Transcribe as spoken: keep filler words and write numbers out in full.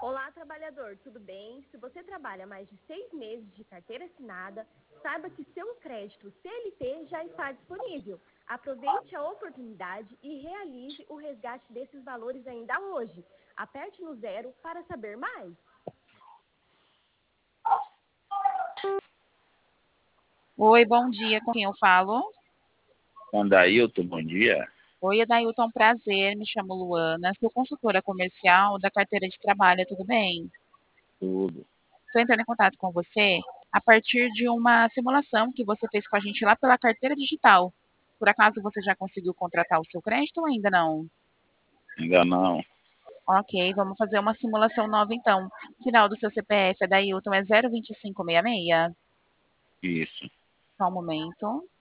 Olá, trabalhador, tudo bem? Se você trabalha mais de seis meses de carteira assinada, saiba que seu crédito C L T já está disponível. Aproveite a oportunidade e realize o resgate desses valores ainda hoje. Aperte no zero para saber mais. Oi, bom dia, com quem eu falo? Adailton, bom dia. Oi, Adailton, prazer, me chamo Luana, sou consultora comercial da carteira de trabalho, tudo bem? Tudo. Estou entrando em contato com você a partir de uma simulação que você fez com a gente lá pela carteira digital. Por acaso você já conseguiu contratar o seu crédito ou ainda não? Ainda não. Ok, vamos fazer uma simulação nova então. Final do seu C P F, Adailton, é zero vinte e cinco sessenta e seis? Isso. Só um momento.